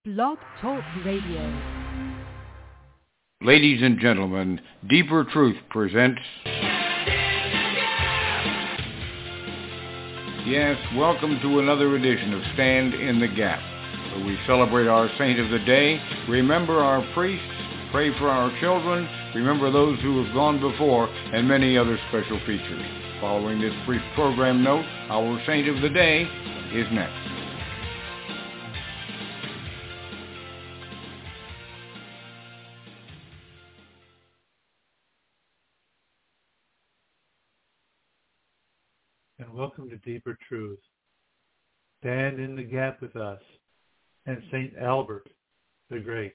Blog Talk Radio. Ladies and gentlemen, Deeper Truth presents... Yes, welcome to another edition of Stand in the Gap, where we celebrate our saint of the day, remember our priests, pray for our children, remember those who have gone before, and many other special features. Following this brief program note, our saint of the day is next. And welcome to Deeper Truth. Stand in the gap with us and St. Albert the Great.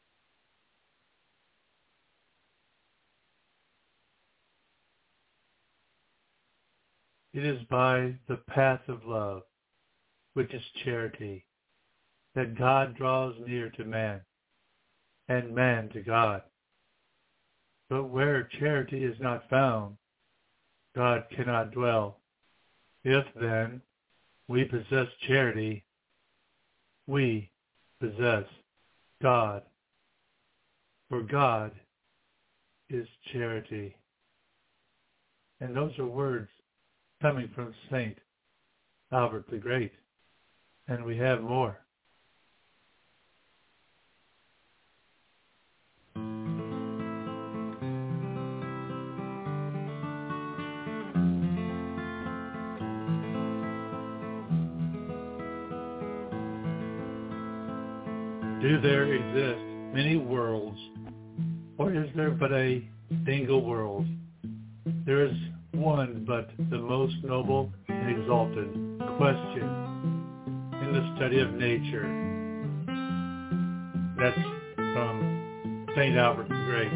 It is by the path of love, which is charity, that God draws near to man, and man to God. But where charity is not found, God cannot dwell. If, then, we possess charity, we possess God. For God is charity. And those are words coming from St. Albert the Great. And we have more. Do there exist many worlds, or is there but a single world? There is one, but the most noble and exalted question in the study of nature. That's from St. Albert the Great.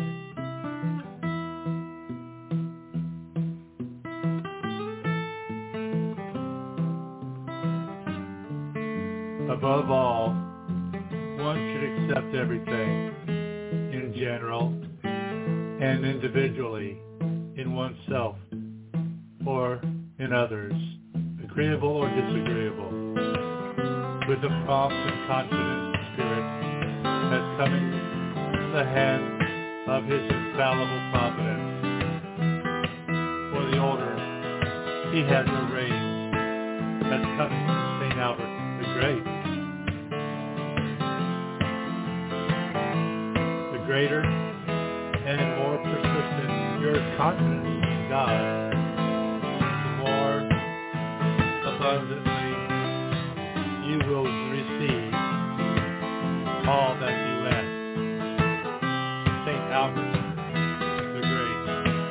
Above all, one should accept everything in general and individually in oneself or in others, agreeable or disagreeable, with a prompt and confident spirit as coming from the hand of his infallible providence. For the order he has arranged as coming from St. Albert the Great. The greater and more persistent your confidence in God, the more abundantly you will receive all that you ask. St. Albert the Great.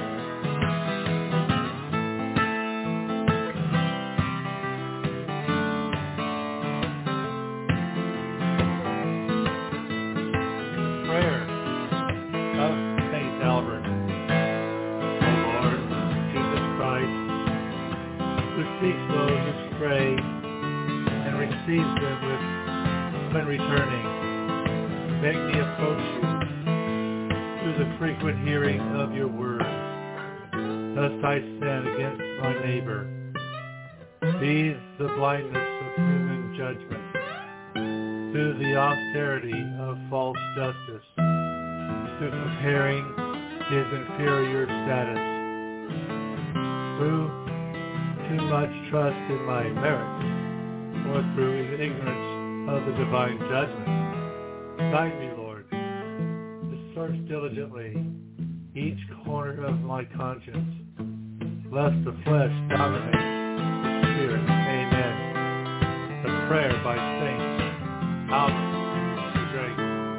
The prayer of St. Albert: O Lord Jesus Christ, who seeks those who stray and receives them when returning, make me approach you through the frequent hearing of your word, lest I sin against my neighbor. Ease the blindness of human judgment through the austerity of false justice, through comparing his inferior status, through too much trust in my merits, or through ignorance of the divine judgment. Guide me, Lord, to search diligently each corner of my conscience, lest the flesh dominate the spirit. Amen. The prayer by St. Albert the Great.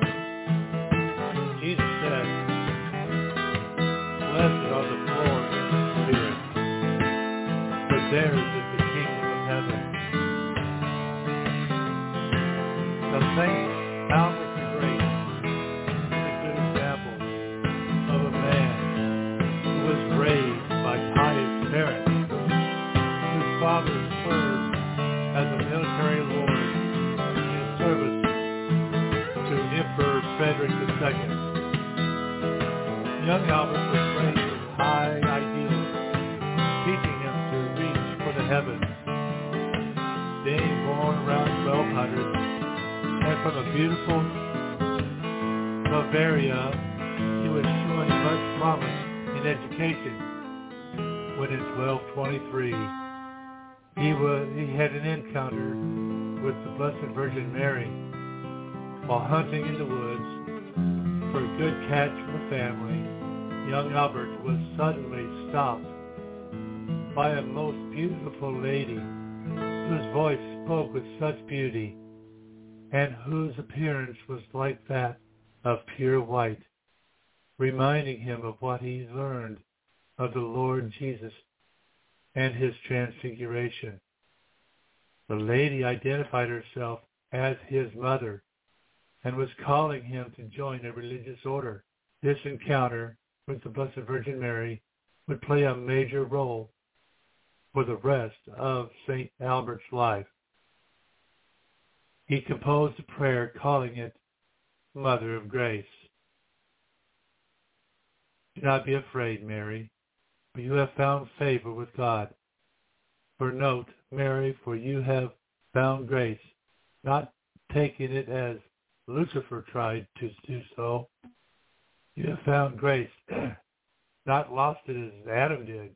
Jesus said, blessed are the poor in spirit, for theirs is the kingdom of heaven. So St. Albert the Great is a good example of a man who was raised by pious parents, whose father served as a military lord in service to Emperor Frederick II. Young Albert was raised with high ideals, teaching him to reach for the heavens. Being born around 1200, and and from a beautiful Bavaria, he was showing much promise in education. When in 1223, he had an encounter with the Blessed Virgin Mary while hunting in the woods for a good catch for the family. Young Albert was suddenly stopped by a most beautiful lady whose voice spoke with such beauty and whose appearance was like that of pure white, reminding him of what he learned of the Lord Jesus and his transfiguration. The lady identified herself as his mother and was calling him to join a religious order. This encounter with the Blessed Virgin Mary would play a major role for the rest of St. Albert's life. He composed a prayer calling it Mother of Grace. Do not be afraid, Mary, for you have found favor with God. For note, Mary, for you have found grace, not taking it as Lucifer tried to do so. You have found grace, not lost it as Adam did.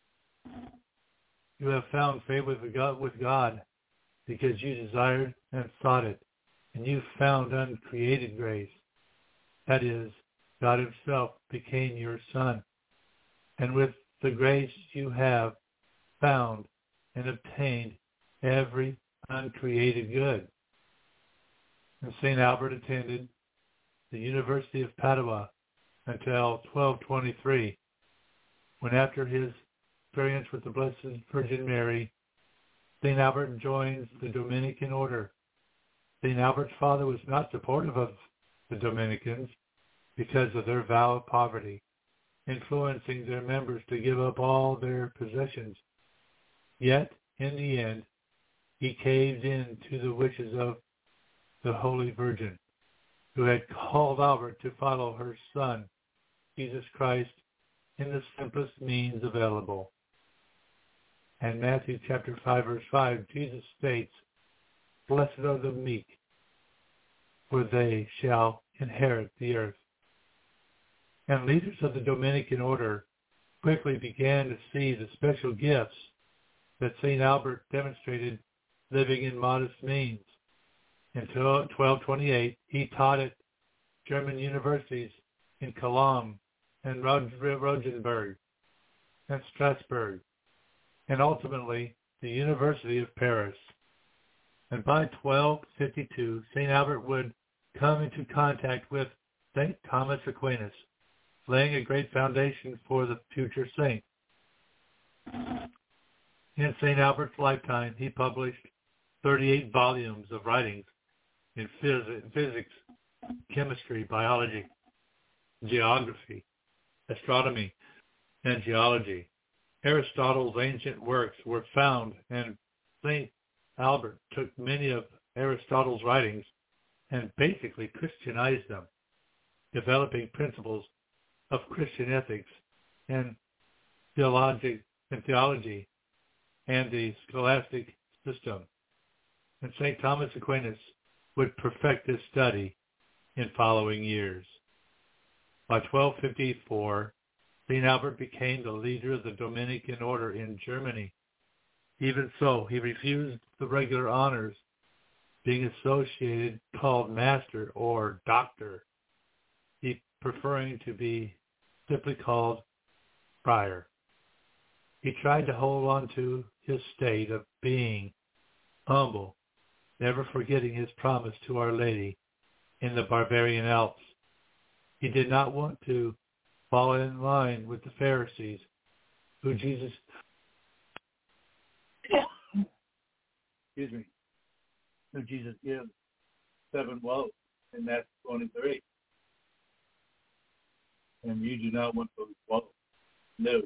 You have found favor with God because you desired and sought it, and you found uncreated grace. That is, God himself became your son, and with the grace you have found and obtained every uncreated good. And St. Albert attended the University of Padua until 1223, when after his experience with the Blessed Virgin Mary, St. Albert joins the Dominican order. St. Albert's father was not supportive of the Dominicans because of their vow of poverty, influencing their members to give up all their possessions. Yet, in the end, he caved in to the wishes of the Holy Virgin, who had called Albert to follow her son, Jesus Christ, in the simplest means available. And Matthew chapter 5, verse 5, Jesus states, "Blessed are the meek, for they shall inherit the earth." And leaders of the Dominican order quickly began to see the special gifts that St. Albert demonstrated living in modest means. In 1228, he taught at German universities in Cologne and Rosenberg and Strasbourg, and ultimately the University of Paris. And by 1252, St. Albert would come into contact with St. Thomas Aquinas, laying a great foundation for the future saint. In St. Albert's lifetime, he published 38 volumes of writings in physics, chemistry, biology, geography, astronomy, and geology. Aristotle's ancient works were found, and St. Albert took many of Aristotle's writings and basically Christianized them, developing principles of Christian ethics and theology and the scholastic system. And St. Thomas Aquinas would perfect this study in following years. By 1254, St. Albert became the leader of the Dominican order in Germany. Even so, he refused the regular honors, being associated, called master or doctor, he preferring to be simply called friar. He tried to hold on to his state of being humble, never forgetting his promise to Our Lady in the Bavarian Alps. He did not want to fall in line with the Pharisees, who Jesus gives 7 woes in Matthew 23. And you do not want those woes. No.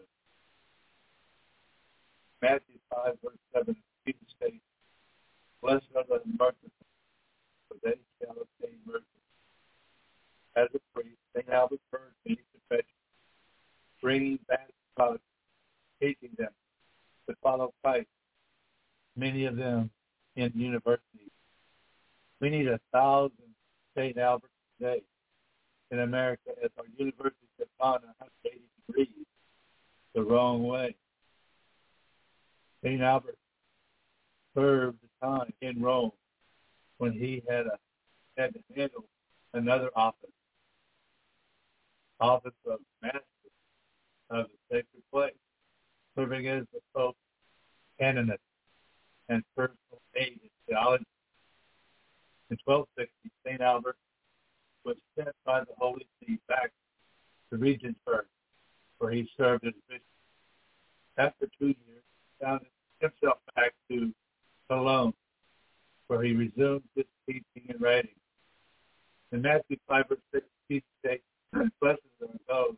Matthew 5, verse 7, Jesus states, "Blessed are the merciful, for they shall obtain mercy." As a priest, St. Albert heard many confessions, bringing back products, teaching them to follow Christ, many of them in universities. We need 1,000 St. Alberts today in America as our universities have gone 180 degrees the wrong way. St. Albert served the time in Rome when he had to handle another office of master of the sacred place, serving as the Pope's canonicist and personal aid in theology. In 1260, St. Albert was sent by the Holy See back to Regensburg, where he served as bishop. After 2 years, he found himself back to Cologne, where he resumed his teaching and writing. In Matthew 5 verse 6, Jesus states, "Blessed are those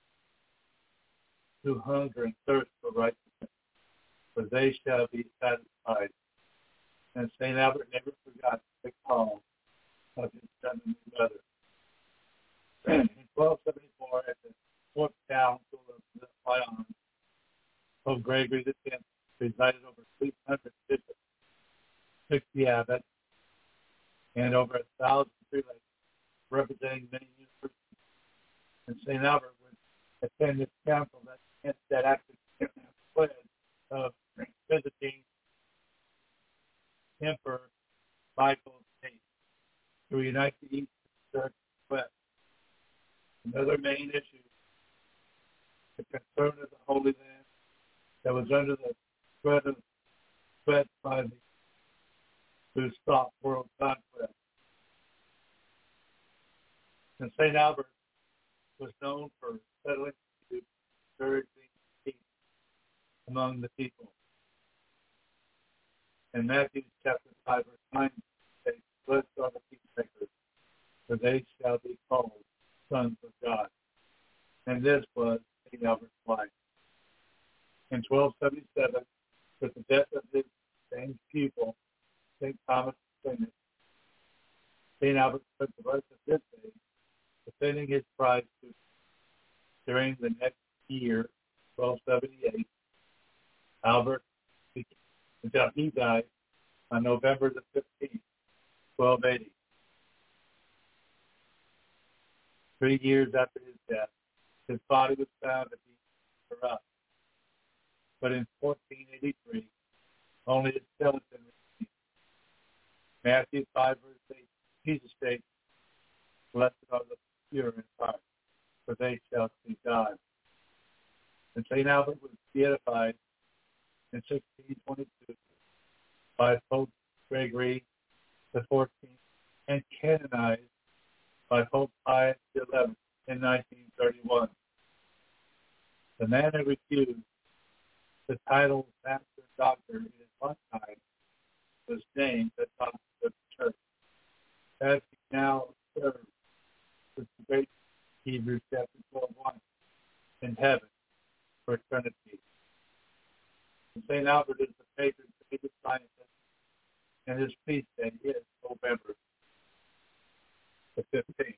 who hunger and thirst for righteousness, for they shall be satisfied." And St. Albert never forgot the call of his son and his brother. In 1274, at the Fourth Council of Lyons, Pope Gregory X presided over 300 bishops, 60 abbots, and over 1,000 prelates, representing many universities. And St. Albert would attend this council that actually pledge of visiting Emperor Michael VIII to unite the East and the West. Another main issue, the concern of the Holy Land that was under the threat by the to stop world conquest. And St. Albert was known for settling disputes, encouraging peace among the people. In Matthew chapter 5, verse 9, says, "Blessed are the peacemakers, for they shall be called sons of God." And this was St. Albert's life. In 1277, with the death of his same pupil, St. Thomas Aquinas, St. Albert spent the rest of his days defending his prize during the next year, 1278. Albert, until he died on November the 15th, 1280. 3 years after his death, his body was found to be corrupt. But in 1483, only his skeleton remained. Matthew 5, verse 8, Jesus states, "Blessed are the pure in heart, for they shall see God." And St. Albert was beatified in 1622 by Pope Gregory XIV and canonized by Pope Pius XI in 1931. The man who refused the title of Master and Doctor in his lifetime was named the Doctor of the Church, as he now serves with the great Hebrews chapter 12:1 in heaven for eternity. And St. Albert is the patron saint of scientists, and his feast day is November the 15th.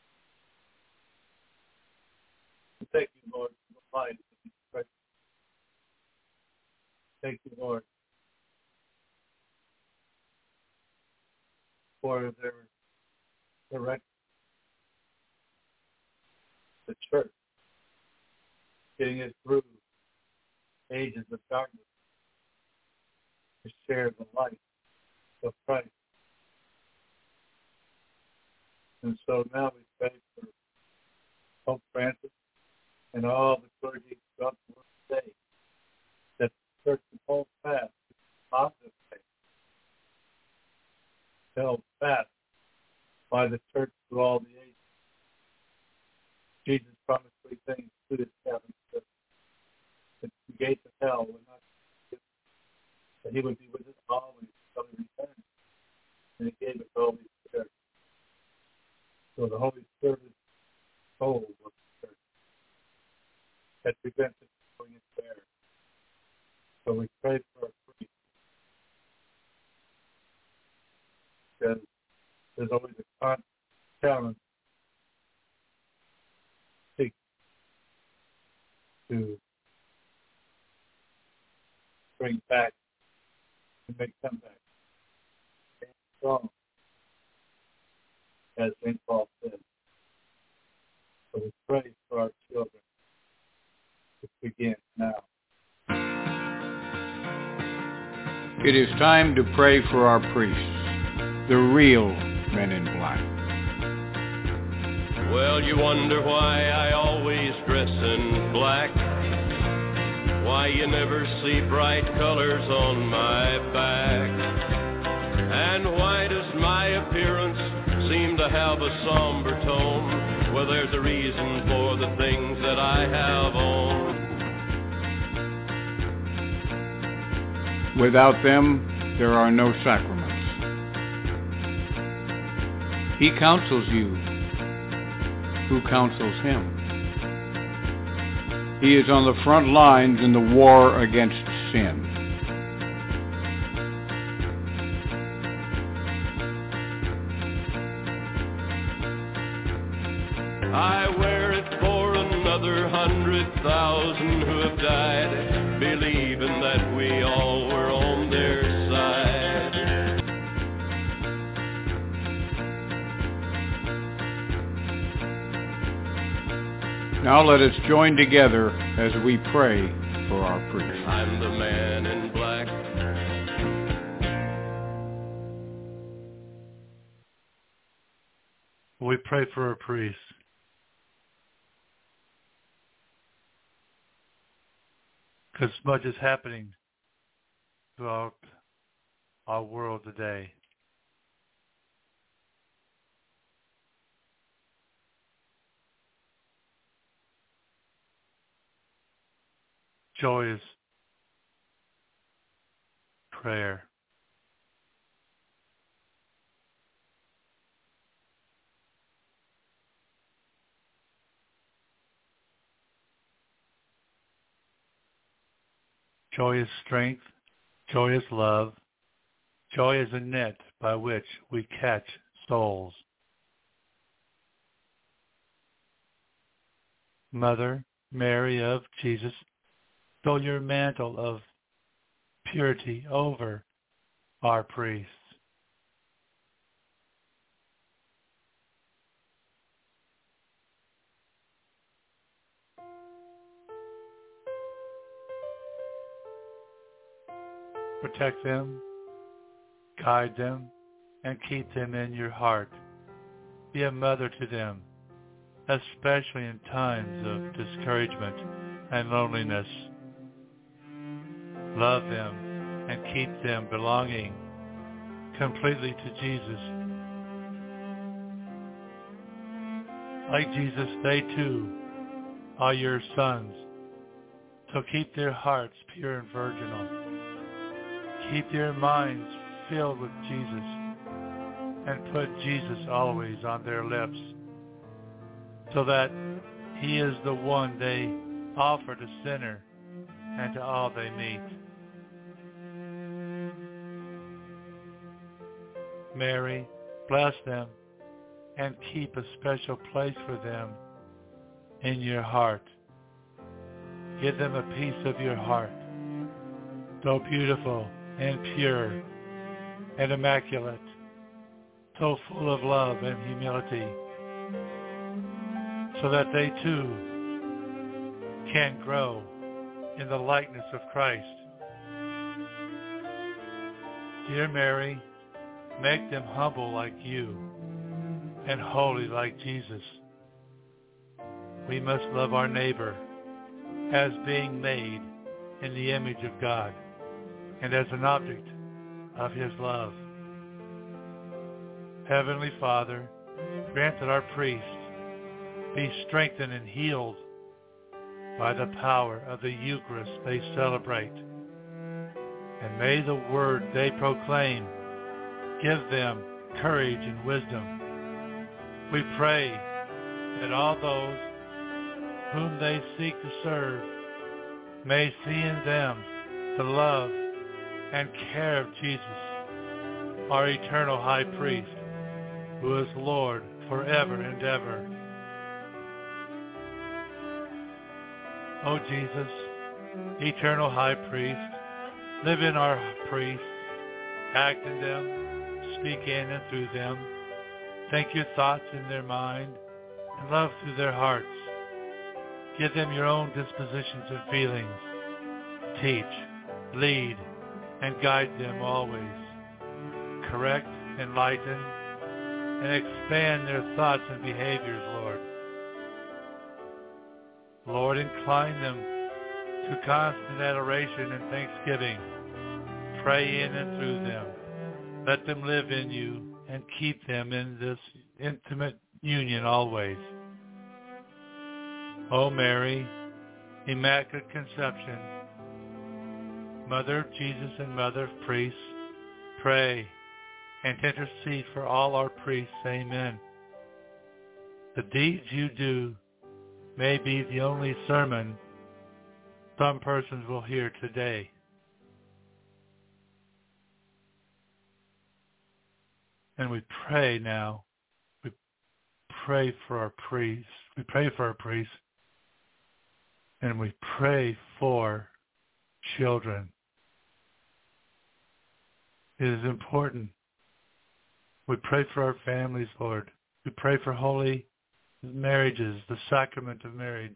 Thank you, Lord, for the light of these precious. Thank you, Lord, for their direction. The church getting it through ages of darkness to share the light of Christ. And so now we pray for Pope Francis and all the clergy throughout the world today, that the church will hold fast to positive faith, held fast by the church through all the ages. Jesus promised 3 things to his Catholic Church: that the gates of hell would not be given, that he would be with us always until he returns, and he gave us the Holy Spirit. So the Holy Spirit is the soul of the church that prevents it from going into error. So we pray for our priests, because there's always a constant challenge to bring back, to make comeback, stand strong as St. Paul said. So we pray for our children. It begins now. It is time to pray for our priests, the real men in black. Well, you wonder why I always dress in black, why you never see bright colors on my back, and why does my appearance seem to have a somber tone? Well, there's a reason for the things that I have on. Without them, there are no sacraments. He counsels you. Who counsels him? He is on the front lines in the war against sin. I wear it for another 100,000 who have died, believing that we all were on their side. Now let us join together as we pray for our priests. I'm the man in black. We pray for our priests. Because much is happening throughout our world today. Joyous prayer. Joy is strength, joy is love, joy is a net by which we catch souls. Mother Mary of Jesus, throw your mantle of purity over our priests. Protect them, guide them, and keep them in your heart. Be a mother to them, especially in times of discouragement and loneliness. Love them and keep them belonging completely to Jesus. Like Jesus, they too are your sons. So keep their hearts pure and virginal. Keep their minds filled with Jesus and put Jesus always on their lips so that he is the one they offer to sinner and to all they meet. Mary, bless them and keep a special place for them in your heart. Give them a piece of your heart, so beautiful and pure and immaculate, so full of love and humility, so that they too can grow in the likeness of Christ. Dear Mary, make them humble like you and holy like Jesus. We must love our neighbor as being made in the image of God and as an object of his love. Heavenly Father, grant that our priests be strengthened and healed by the power of the Eucharist they celebrate. And may the word they proclaim give them courage and wisdom. We pray that all those whom they seek to serve may see in them the love and care of Jesus, our eternal high priest, who is Lord forever and ever. O Jesus, eternal high priest, live in our priests, act in them, speak in and through them, Think your thoughts in their mind and love through their hearts. Give them your own dispositions and feelings. Teach, lead, and guide them always. Correct, enlighten, and expand their thoughts and behaviors, Lord. Lord, incline them to constant adoration and thanksgiving. Pray in and through them. Let them live in you and keep them in this intimate union always. O Mary, Immaculate Conception, Mother of Jesus and Mother of Priests, pray and intercede for all our priests. Amen. The deeds you do may be the only sermon some persons will hear today. And we pray now. We pray for our priests. We pray for our priests. And we pray for children. It is important. We pray for our families, Lord. We pray for holy marriages, the sacrament of marriage.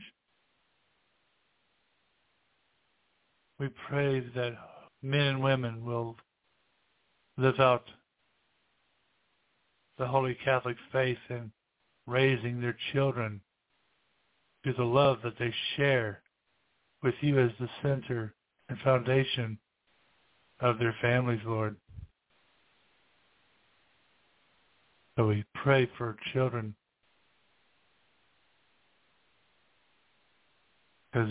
We pray that men and women will live out the Holy Catholic faith in raising their children to the love that they share with you as the center and foundation of their families, Lord. So we pray for children, because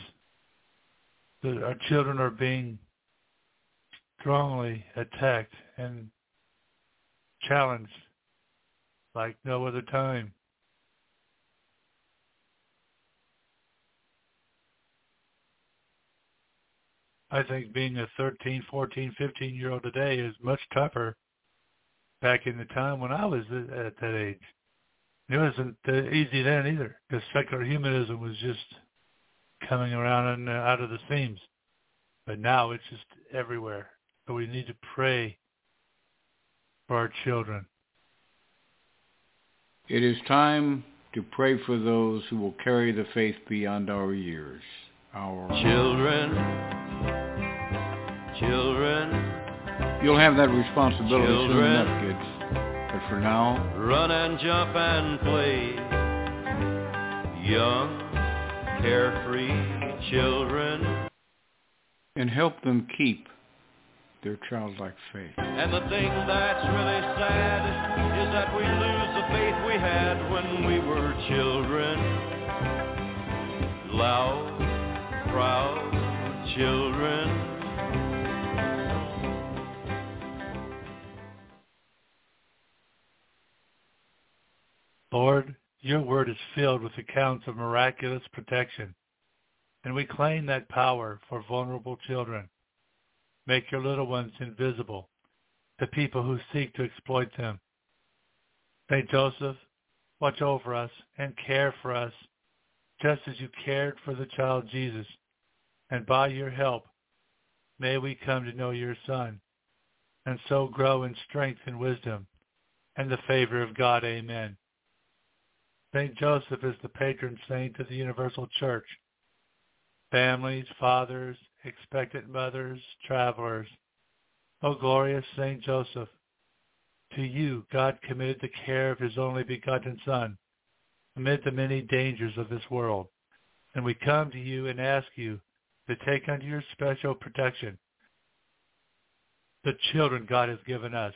our children are being strongly attacked and challenged like no other time. I think being a 13, 14, 15-year-old today is much tougher back in the time when I was at that age. It wasn't easy then either, because secular humanism was just coming around and out of the seams. But now it's just everywhere. So we need to pray for our children. It is time to pray for those who will carry the faith beyond our years. Our children. You'll have that responsibility soon Children. enough, kids. But for now, Run and jump and play. Young, carefree children. and help them keep their childlike faith. And the thing that's really sad is that we lose the faith we had when we were children. Loud, proud children. Lord, your word is filled with accounts of miraculous protection, and we claim that power for vulnerable children. Make your little ones invisible to people who seek to exploit them. Saint Joseph, watch over us and care for us, just as you cared for the child Jesus. And by your help, may we come to know your Son, and so grow in strength and wisdom and the favor of God. Amen. Saint Joseph is the patron saint of the Universal Church. Families, fathers, expectant mothers, travelers. O glorious Saint Joseph, to you God committed the care of his only begotten Son amid the many dangers of this world. And we come to you and ask you to take under your special protection the children God has given us.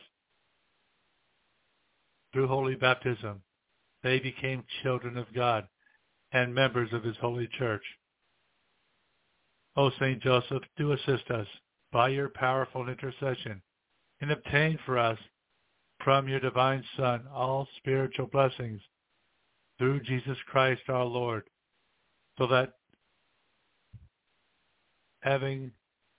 Through holy baptism, they became children of God and members of his holy church. O Saint Joseph, do assist us by your powerful intercession and obtain for us from your divine Son all spiritual blessings through Jesus Christ our Lord, so that having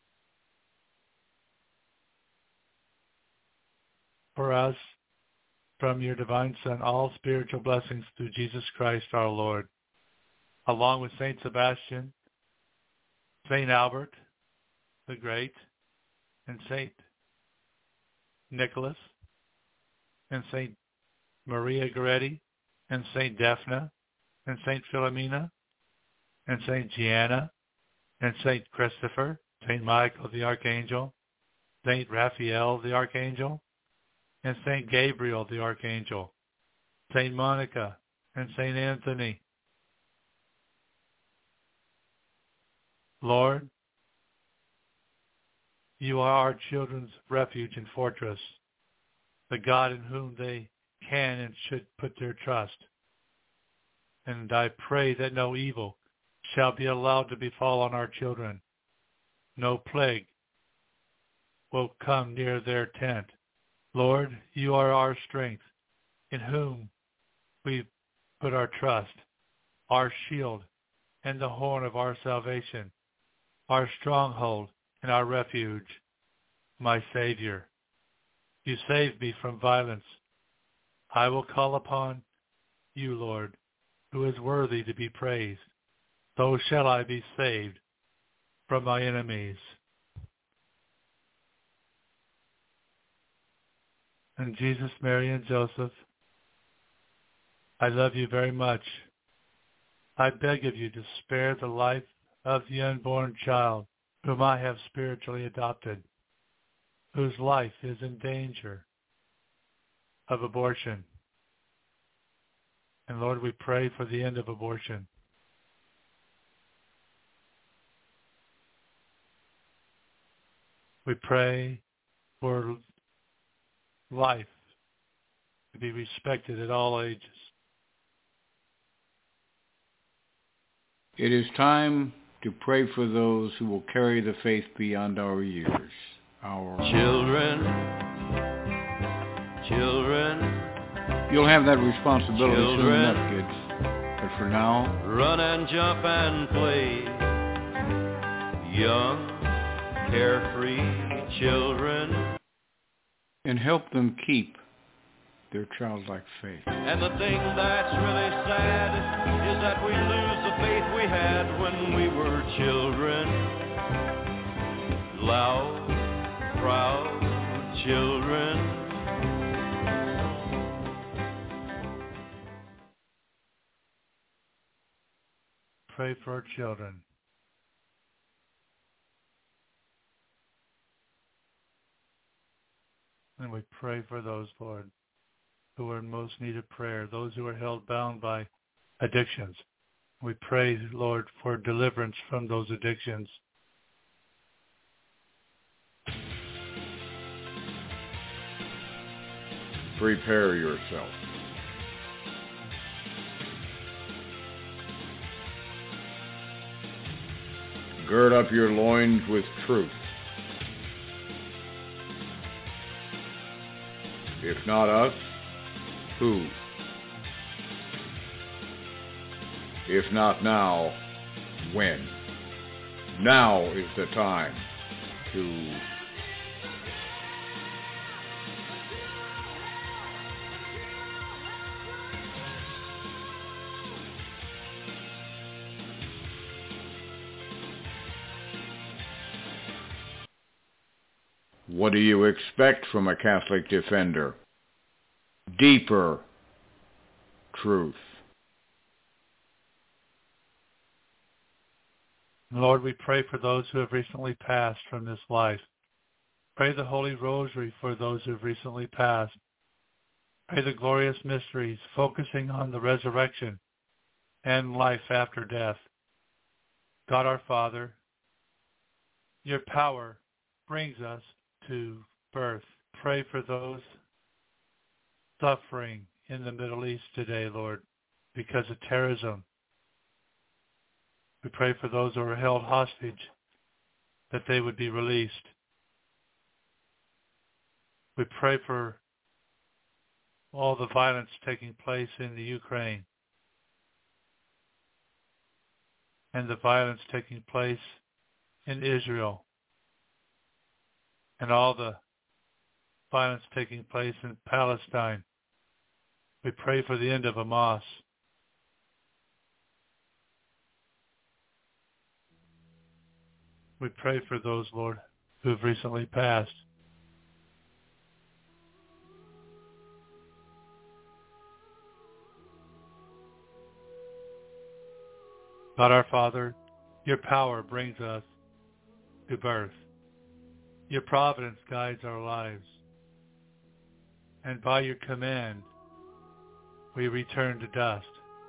for us from your divine Son all spiritual blessings through Jesus Christ our Lord, along with Saint Sebastian, Saint Albert the Great, and Saint Nicholas, and Saint Maria Goretti, and St. Daphne, and St. Philomena, and St. Gianna, and St. Christopher, St. Michael the Archangel, St. Raphael the Archangel, and St. Gabriel the Archangel, St. Monica, and St. Anthony. Lord, you are our children's refuge and fortress, the God in whom they can and should put their trust. And I pray that no evil shall be allowed to befall on our children. No plague will come near their tent. Lord, you are our strength, in whom we put our trust, our shield and the horn of our salvation, our stronghold and our refuge, my Savior. You save me from violence. I will call upon you, Lord, who is worthy to be praised. So shall I be saved from my enemies. And Jesus, Mary, and Joseph, I love you very much. I beg of you to spare the life of the unborn child whom I have spiritually adopted, whose life is in danger of abortion. And Lord, we pray for the end of abortion. We pray for life to be respected at all ages. It is time to pray for those who will carry the faith beyond our years. Our children. You'll have that responsibility soon Children. enough, kids. But for now, Run and jump and play. Young, carefree children. and help them keep their childlike faith. And the thing that's really sad is that we lose the faith we had when we were children. Loud, proud children. Pray for our children. And we pray for those, Lord, who are in most need of prayer, those who are held bound by addictions. We pray, Lord, for deliverance from those addictions. Prepare yourself. Gird up your loins with truth. If not us, who? If not now, when? Now is the time to What do you expect from a Catholic defender? Deeper truth. Lord, we pray for those who have recently passed from this life. Pray the Holy Rosary for those who have recently passed. Pray the glorious mysteries, focusing on the resurrection and life after death. God our Father, your power brings us to birth. Pray for those suffering in the Middle East today, Lord, because of terrorism. We pray for those who are held hostage, that they would be released. We pray for all the violence taking place in the Ukraine and the violence taking place in Israel and all the violence taking place in Palestine. We pray for the end of Hamas. We pray for those, Lord, who have recently passed. God our Father, your power brings us to birth. Your providence guides our lives. And by your command, we return to dust.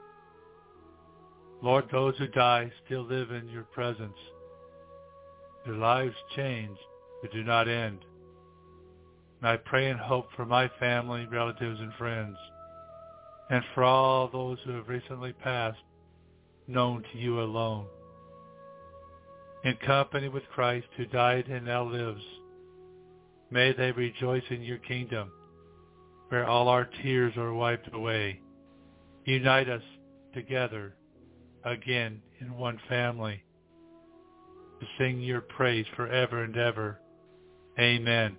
Lord, those who die still live in your presence. Their lives change, but do not end. And I pray and hope for my family, relatives, and friends, and for all those who have recently passed, known to you alone. In company with Christ who died and now lives, may they rejoice in your kingdom, where all our tears are wiped away. Unite us together again in one family to sing your praise forever and ever. Amen.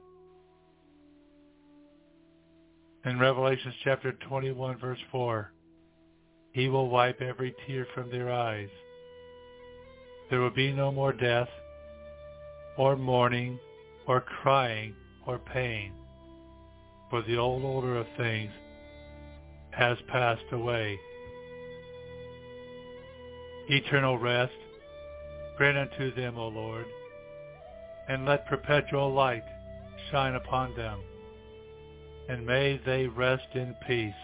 In Revelation chapter 21, verse 4, he will wipe every tear from their eyes. There will be no more death, or mourning, or crying, or pain, for the old order of things has passed away. Eternal rest grant unto them, O Lord, and let perpetual light shine upon them, and may they rest in peace.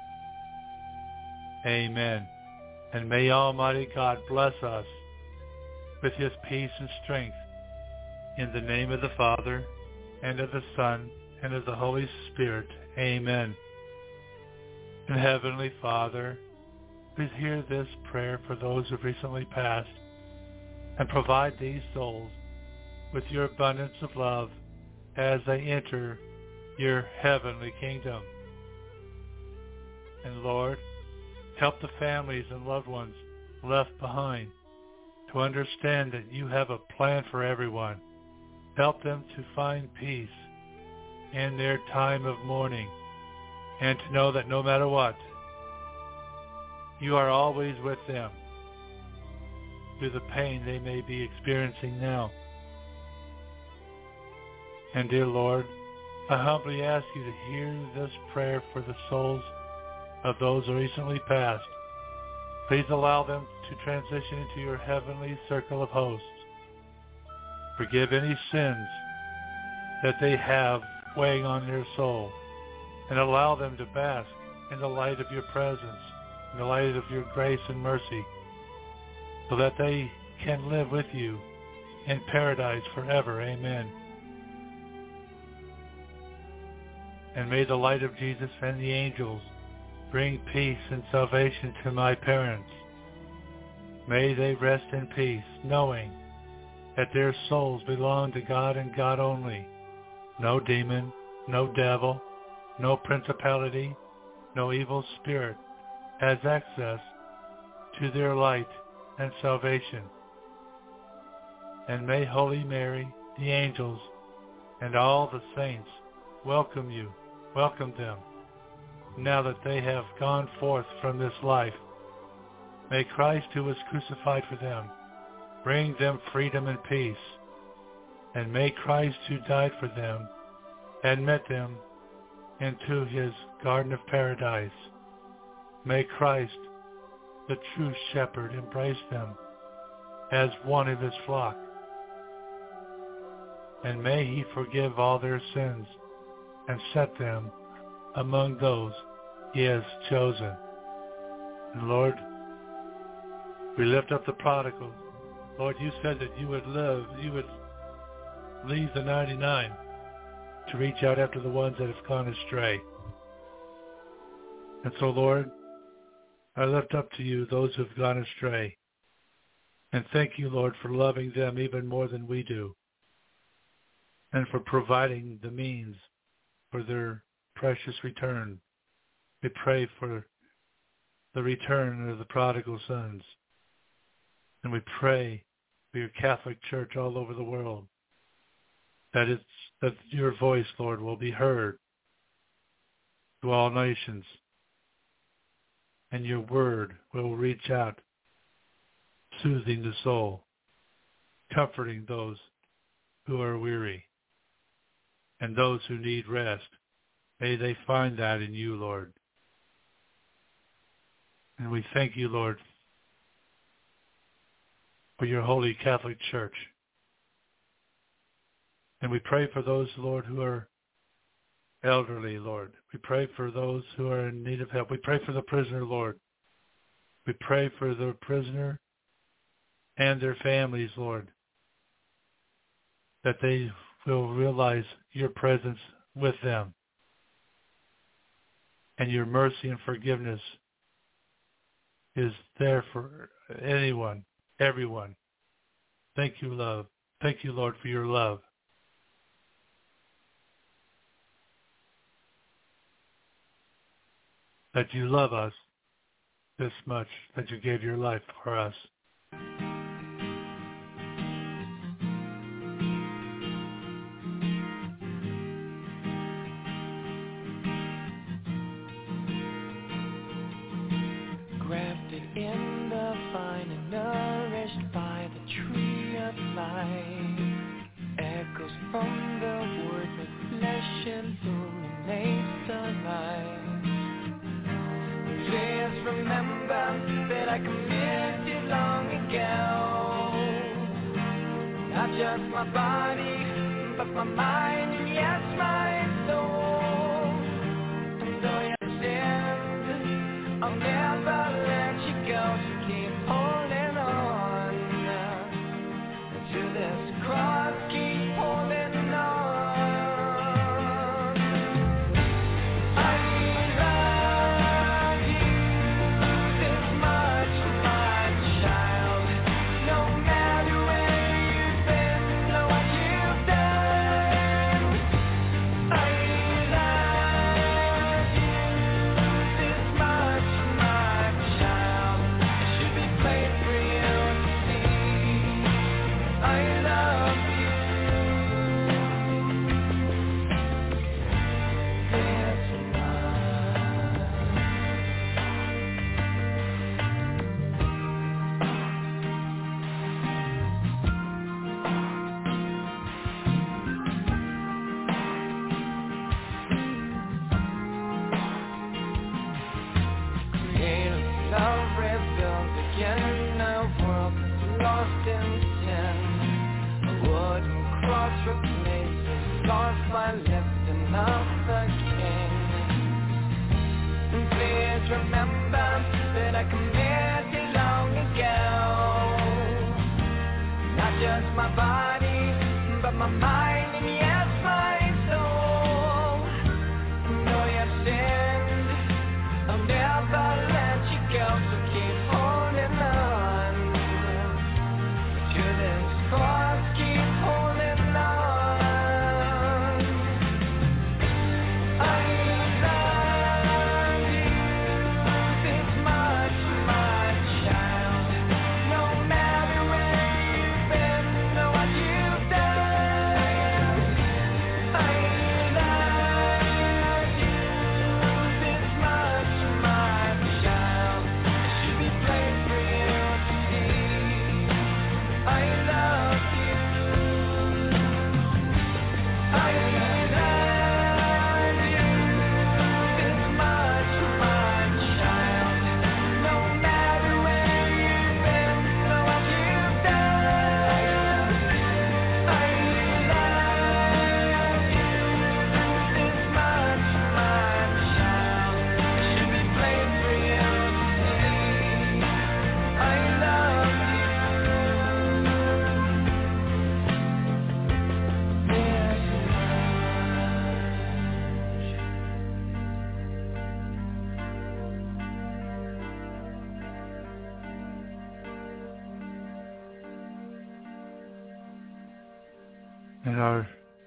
Amen. And may Almighty God bless us with his peace and strength, in the name of the Father, and of the Son, and of the Holy Spirit. Amen. And Heavenly Father, please hear this prayer for those who have recently passed, and provide these souls with your abundance of love as they enter your heavenly kingdom. And Lord, help the families and loved ones left behind to understand that you have a plan for everyone. Help them to find peace in their time of mourning, and to know that no matter what, you are always with them through the pain they may be experiencing now. And dear Lord, I humbly ask you to hear this prayer for the souls of those who recently passed. Please allow them to transition into your heavenly circle of hosts. Forgive any sins that they have weighing on their soul, and allow them to bask in the light of your presence, in the light of your grace and mercy, so that they can live with you in paradise forever. Amen. And may the light of Jesus and the angels bring peace and salvation to my parents. May they rest in peace, knowing that their souls belong to God and God only. No demon, no devil, no principality, no evil spirit has access to their light and salvation. And may Holy Mary, the angels, and all the saints welcome them, now that they have gone forth from this life. May Christ, who was crucified for them, bring them freedom and peace. And may Christ, who died for them, admit them into his garden of paradise. May Christ, the true shepherd, embrace them as one of his flock. And may he forgive all their sins and set them among those he has chosen. And Lord, we lift up the prodigals. Lord, you said that you would leave the 99 to reach out after the ones that have gone astray. And so, Lord, I lift up to you those who have gone astray. And thank you, Lord, for loving them even more than we do, and for providing the means for their precious return. We pray for the return of the prodigal sons. And we pray for your Catholic Church all over the world, that your voice, Lord, will be heard to all nations, and your word will reach out, soothing the soul, comforting those who are weary, and those who need rest. May they find that in you, Lord. And we thank you, Lord, for your holy Catholic Church. And we pray for those, Lord, who are elderly, Lord. We pray for those who are in need of help. We pray for the prisoner, Lord. We pray for the prisoner and their families, Lord, that they will realize your presence with them and your mercy and forgiveness is there for anyone, everyone. Thank you, love. Thank you, Lord, for your love. That you love us this much, that you gave your life for us. Grafted in the vine and nourished by the tree of life, echoes from the word that flesh illuminates the light. Please remember that I committed long ago. Not just my body, but my mind and yes, my soul. And though you sinned, I'll never let you go. So keep holding on to this cross. Keep holding on. And our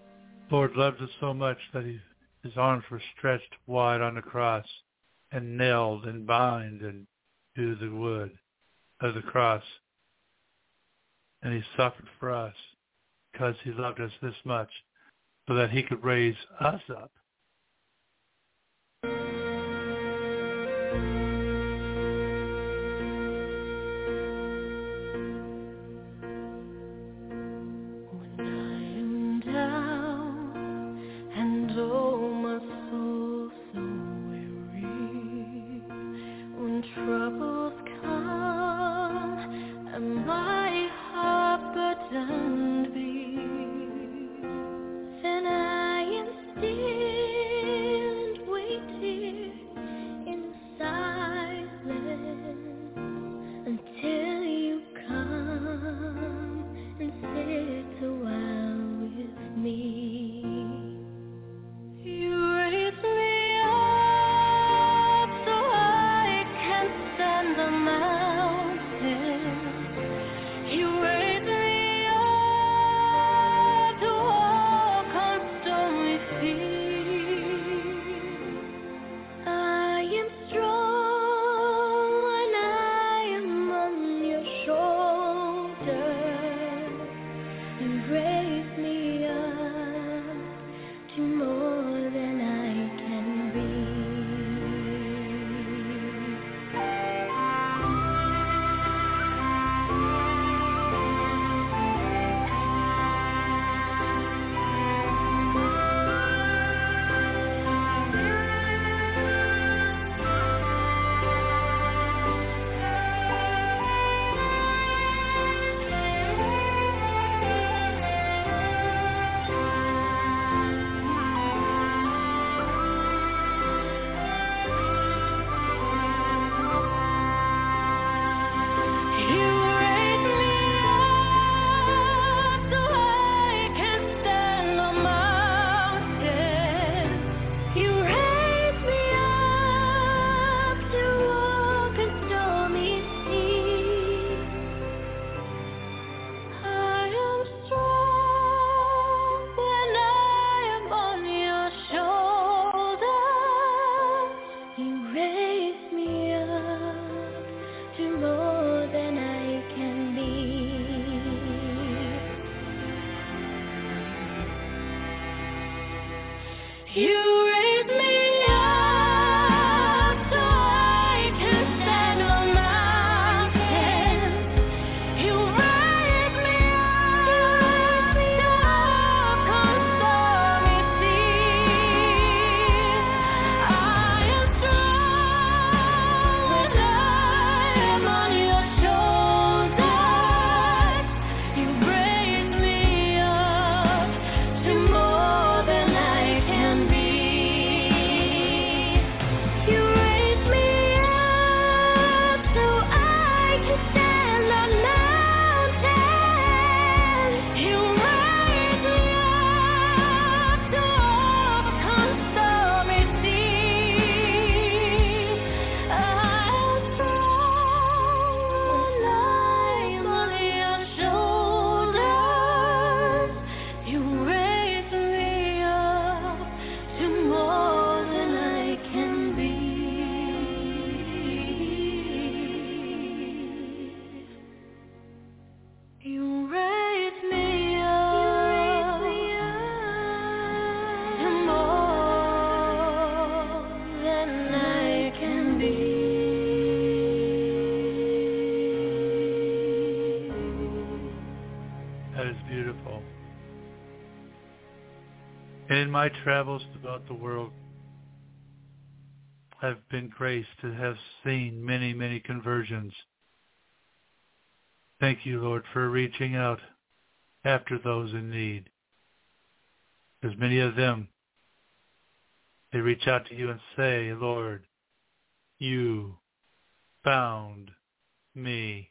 Lord loves us so much that his arms were stretched wide on the cross and nailed and bound into the wood of the cross. And he suffered for us because he loved us this much so that he could raise us up. Troubles come and my beautiful. In my travels throughout the world, I've been graced to have seen many, many conversions. Thank you, Lord, for reaching out after those in need. Because many of them, they reach out to you and say, Lord, you found me.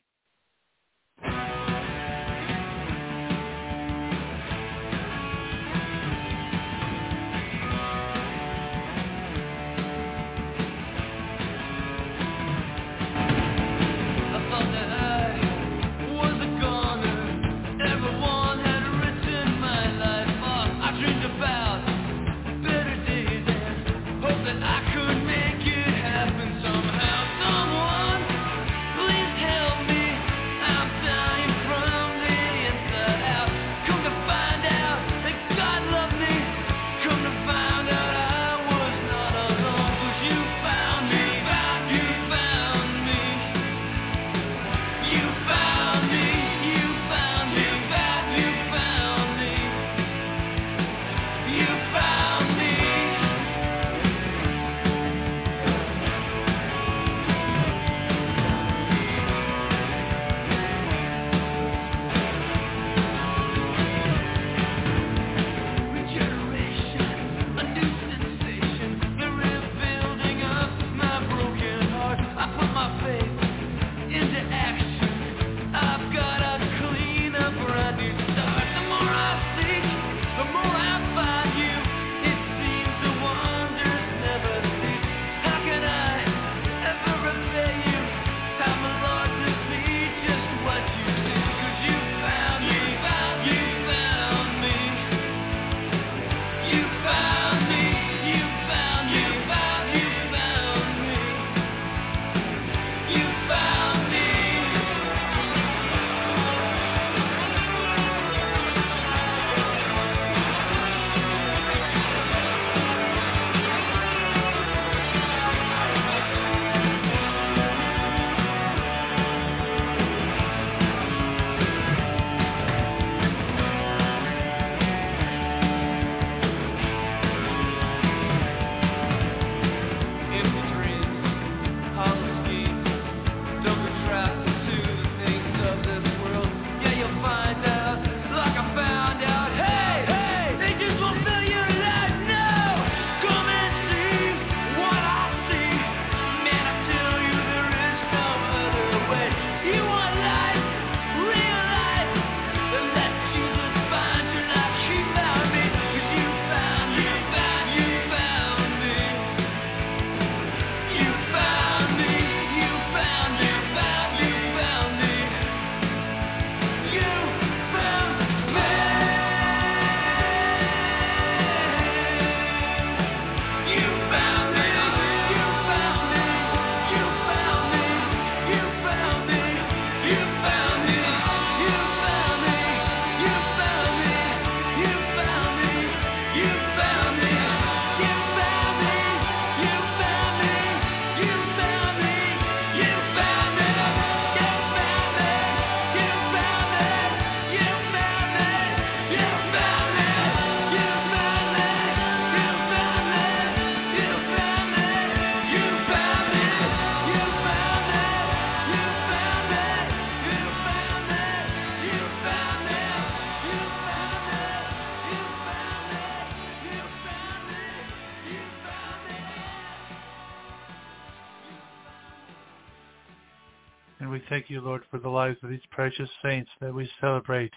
And we thank you, Lord, for the lives of these precious saints that we celebrate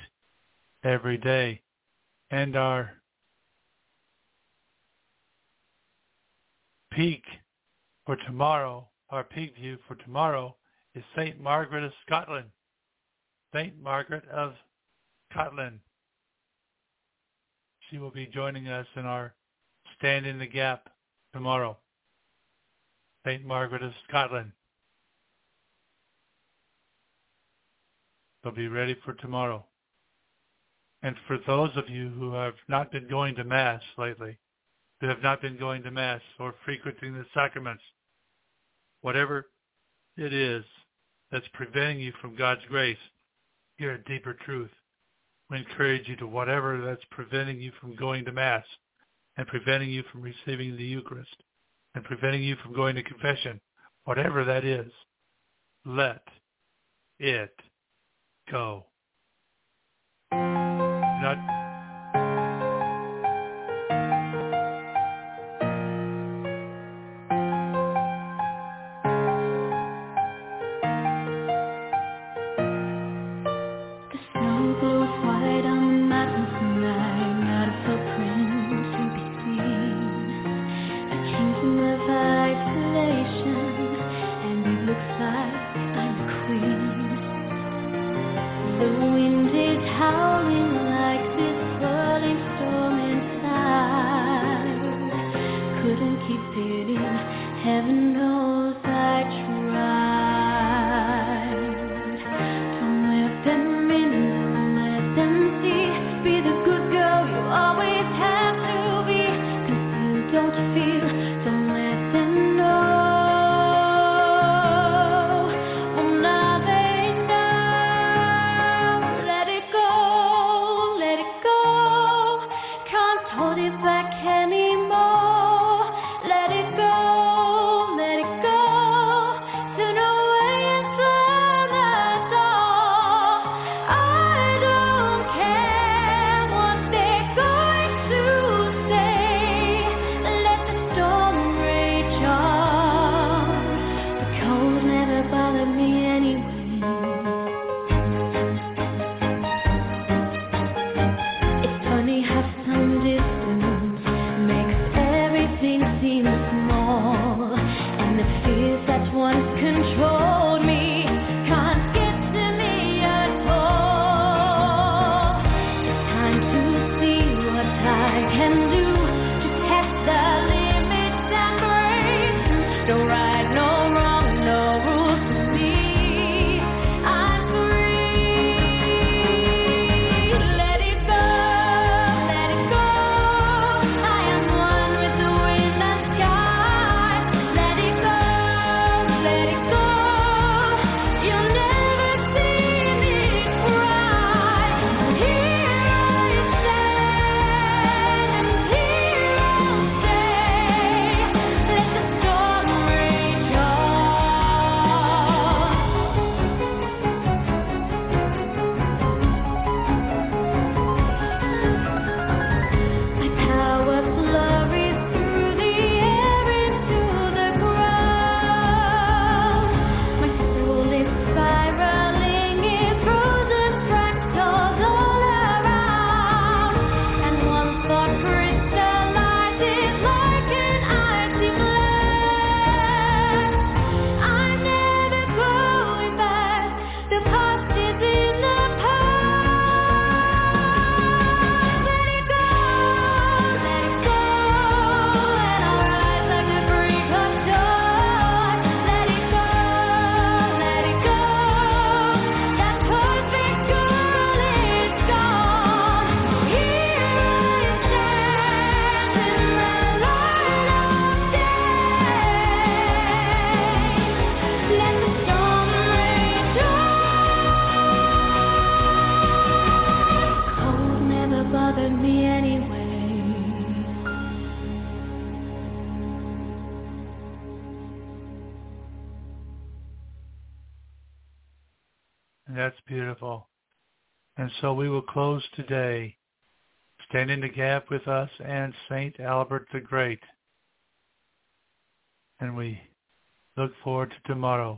every day. And our peak for tomorrow, our peak view for tomorrow is St. Margaret of Scotland. St. Margaret of Scotland. She will be joining us in our Stand in the Gap tomorrow. St. Margaret of Scotland. So be ready for tomorrow. And for those of you who have not been going to Mass lately, who have not been going to Mass or frequenting the sacraments, whatever it is that's preventing you from God's grace, hear a deeper truth. we encourage you to whatever that's preventing you from going to Mass and preventing you from receiving the Eucharist and preventing you from going to confession, whatever that is, let it go. Not heaven knows I tried. Don't let them in, don't let them see. Be the good girl you always have to be. Conceal, don't feel, don't let them know. Oh, now they know. Let it go, let it go. Can't hold it back anymore. Let it go. That's beautiful. And so we will close today. Stand in the gap with us and St. Albert the Great. And we look forward to tomorrow.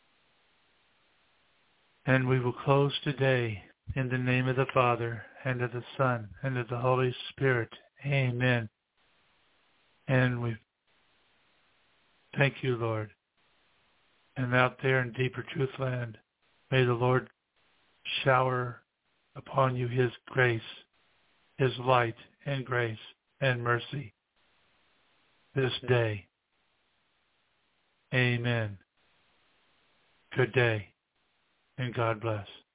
And we will close today in the name of the Father, and of the Son, and of the Holy Spirit. Amen. And we thank you, Lord. And out there in deeper truth land, may the Lord shower upon you his grace, his light and grace and mercy this day. Amen. Good day, and God bless.